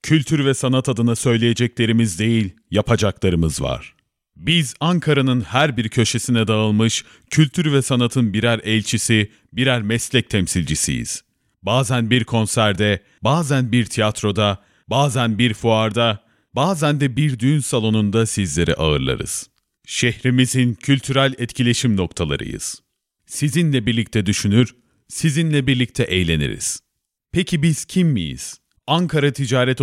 Kültür ve sanat adına söyleyeceklerimiz değil, yapacaklarımız var. Biz Ankara'nın her bir köşesine dağılmış kültür ve sanatın birer elçisi, birer meslek temsilcisiyiz. Bazen bir konserde, bazen bir tiyatroda, bazen bir fuarda, bazen de bir düğün salonunda sizleri ağırlarız. Şehrimizin kültürel etkileşim noktalarıyız. Sizinle birlikte düşünür, sizinle birlikte eğleniriz. Peki biz kim miyiz? Ankara Ticaret